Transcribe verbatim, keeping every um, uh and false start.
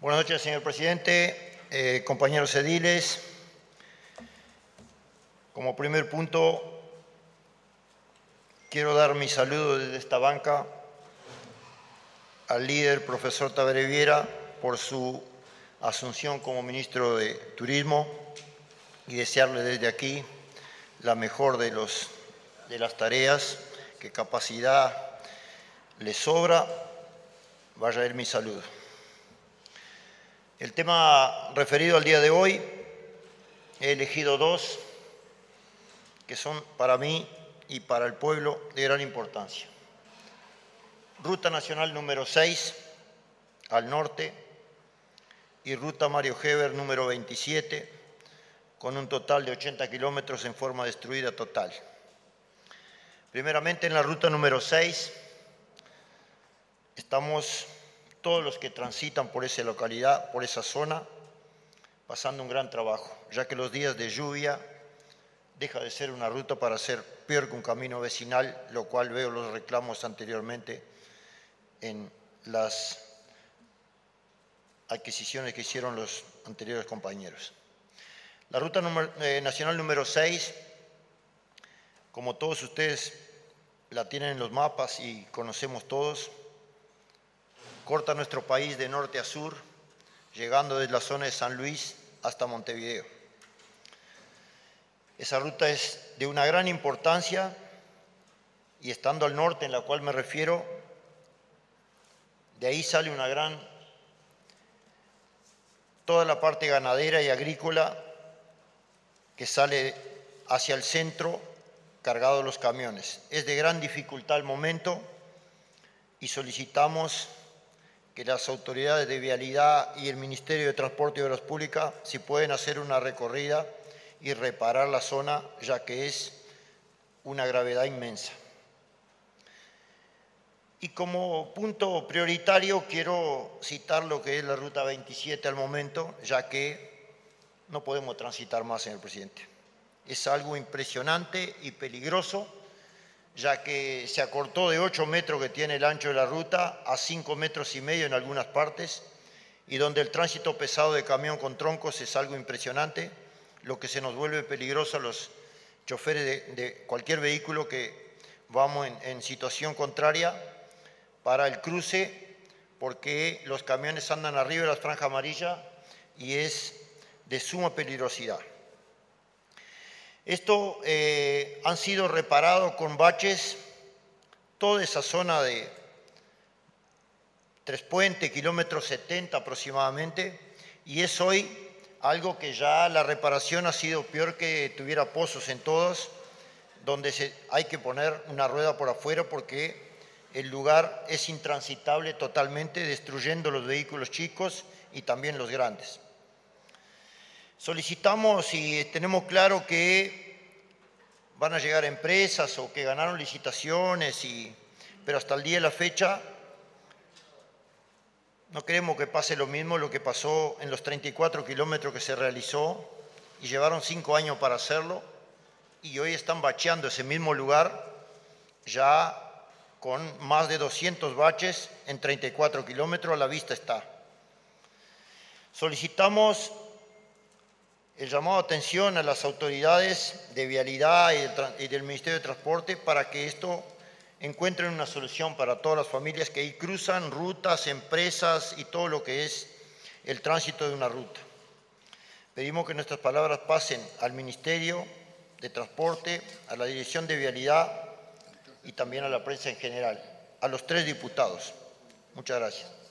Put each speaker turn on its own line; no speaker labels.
Buenas noches, señor presidente, eh, compañeros ediles. Como primer punto, quiero dar mi saludo desde esta banca al líder, profesor Tabaré Viera, por su asunción como ministro de Turismo y desearle desde aquí la mejor de, los, de las tareas, que capacidad le sobra. Vaya a ir mi saludo. El tema referido al día de hoy, he elegido dos que son para mí y para el pueblo de gran importancia. Ruta Nacional número seis al norte y Ruta Mario Heber número veintisiete, con un total de ochenta kilómetros en forma destruida total. Primeramente, en la ruta número seis, estamos todos los que transitan por esa localidad, por esa zona, pasando un gran trabajo, ya que los días de lluvia deja de ser una ruta para ser peor que un camino vecinal, lo cual veo los reclamos anteriormente en las adquisiciones que hicieron los anteriores compañeros. La ruta número, eh, nacional número seis, como todos ustedes la tienen en los mapas y conocemos todos, corta nuestro país de norte a sur, llegando desde la zona de San Luis hasta Montevideo. Esa ruta es de una gran importancia y estando al norte, en la cual me refiero, de ahí sale una gran, toda la parte ganadera y agrícola que sale hacia el centro cargado de los camiones. Es de gran dificultad al momento y solicitamos que las autoridades de vialidad y el Ministerio de Transporte y Obras Públicas si pueden hacer una recorrida y reparar la zona, ya que es una gravedad inmensa. Y como punto prioritario quiero citar lo que es la ruta veintisiete al momento, ya que no podemos transitar más, señor presidente. Es algo impresionante y peligroso, ya que se acortó de ocho metros que tiene el ancho de la ruta a cinco metros y medio en algunas partes, y donde el tránsito pesado de camión con troncos es algo impresionante, lo que se nos vuelve peligroso a los choferes de, de cualquier vehículo que vamos en, en situación contraria para el cruce, porque los camiones andan arriba de la franja amarilla y es de suma peligrosidad. Esto eh, han sido reparados con baches toda esa zona de Tres Puentes, kilómetro setenta aproximadamente, y es hoy algo que ya la reparación ha sido peor que tuviera pozos en todos, donde se, hay que poner una rueda por afuera porque el lugar es intransitable totalmente, destruyendo los vehículos chicos y también los grandes. Solicitamos y tenemos claro que van a llegar empresas o que ganaron licitaciones, y, pero hasta el día de la fecha no queremos que pase lo mismo lo que pasó en los treinta y cuatro kilómetros que se realizó y llevaron cinco años para hacerlo, y hoy están bacheando ese mismo lugar ya con más de doscientos baches en treinta y cuatro kilómetros, a la vista está. Solicitamos el llamado de atención a las autoridades de vialidad y del Ministerio de Transporte para que esto encuentren una solución para todas las familias que ahí cruzan rutas, empresas y todo lo que es el tránsito de una ruta. Pedimos que nuestras palabras pasen al Ministerio de Transporte, a la Dirección de Vialidad y también a la prensa en general, a los tres diputados. Muchas gracias.